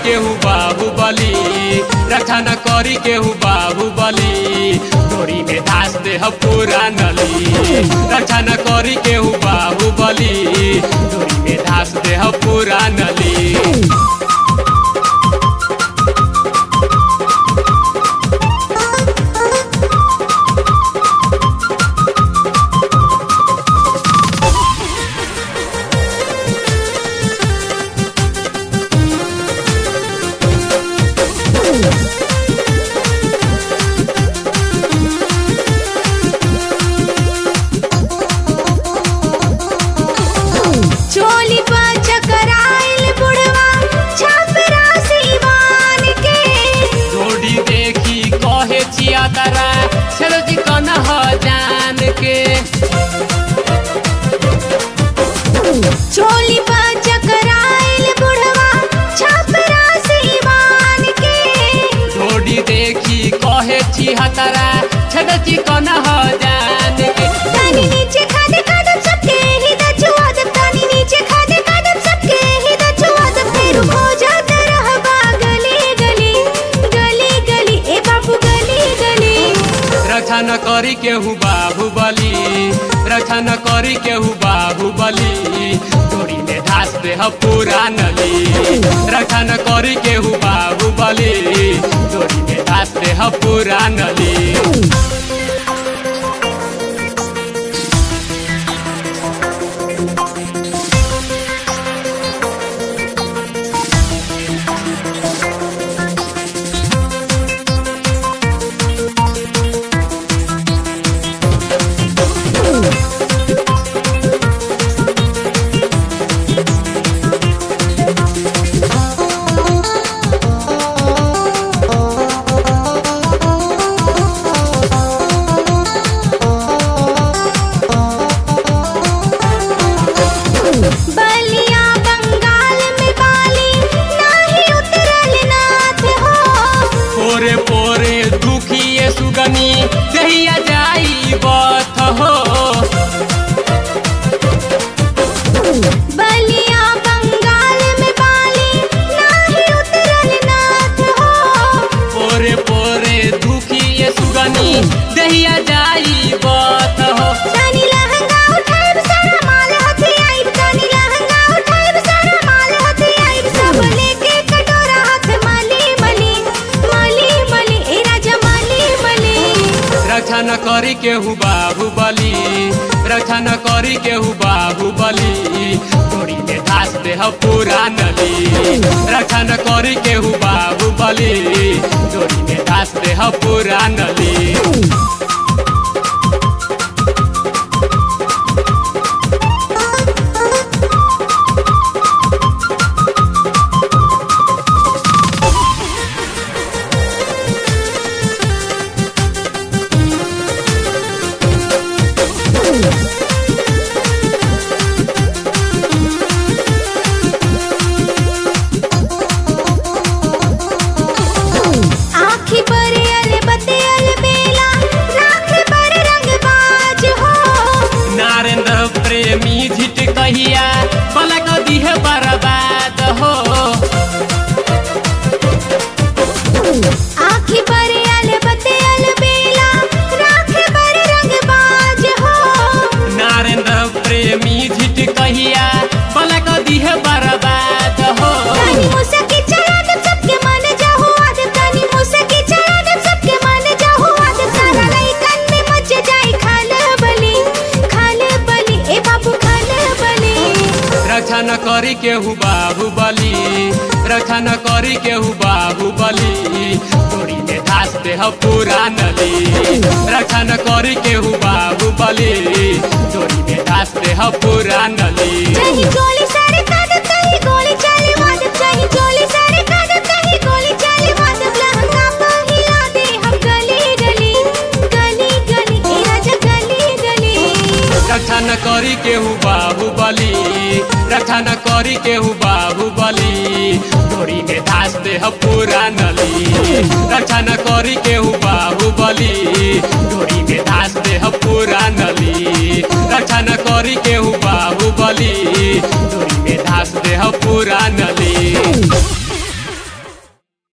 केहू बाहुबली, रक्षा न करी केहू बाहुबली, डोरी में धास दे पूरा नली। रक्षा न करी केहू बाहुबली, डोरी में धास दे पूरा नली। चोली पर चकराइल बुढ़वा छपरा सीवान के, जोड़ी देखी कहे छिया तरा सरजी कन ह जान के। चोली पर चकराइल बुढ़वा छपरा सीवान के, जोड़ी देखी कहे छिया तरा सरजी कन ह जान के। तानी नीचे खादे खादे सबके ही दचुआ दब, तानी नीचे खादे खादे सबके ही दचुआ दब। फिर हो जाता रहबा गली गली गली गली, ए बाबू गली गली। रक्षा न करी केहू बाहुबली, रक्षा न करी केहू बाहुबली, डोरी में धास दे पूरा नली। रक्षा न करी केहू बाहुबली, डोरी में धास दे पूरा नली। बलिया बंगाल में बाली नाही उतरल नाथ हो, पोरे पोरे दुखिए सुगनी जहिया जाई बथ हो। बलिया बंगाल में बाली नाही उतरल नाथ हो, पोरे पोरे दुखिए सुगनी जहिया जाई बथ हो। तानी लहंगा उठाइब सारा माल हथे आइब, तानी लहंगा उठाइब सारा माल हथे आइब। सब लेके कटोरा हाथ मली मली मली मली, ए राजा मली मली। रक्षा न करी केहू बाहुबली, रक्षा न करी केहू बाहुबली, डोरी में धास दे पूरा नली। रक्षा न करी केहू बाहुबली, डोरी में धास दे पूरा नली। आँखी पर अल बते अल बेला, राख पर रंगबाज हो, नारेंद्र प्रेमी झिट कहिया पलक दिहे बर्बाद हो। आँखी पर अल बते अल बेला, राख पर रंगबाज हो, नारेंद्र प्रेमी झिट कहिया पलक दिहे बर्बाद हो। तानी मुसकी चला दब सबके मन जाहु आदब, तानी मुसकी चला दब सबके मन जाहु आदब। सारा लइकन में मच जाई खाल बली ए बाबू खाल बली। रक्षा न करी केहू बाहुबली, रक्षा न करी केहू बाहुबली, डोरी में धास दे पूरा नली। रक्षा न करी केहू बाहुबली, डोरी में धास दे पूरा नली। चाही चोली सारे कादब कहीं गोली चाले वादब, चाही चोली सारे कादब कहीं गोली चाले वादब। लहंगा पर हिला दे हम गली गली गली गली, ए राजा गली गली। रक्षा न करी केहू बाहुबली, रक्षा न करी केहू बाहुबली, डोरी में धास दे पूरा नली। रक्षा न करी केहू बाहुबली, डोरी में धास दे पूरा नली। रक्षा न करी केहू बाहुबली, डोरी में धास दे पूरा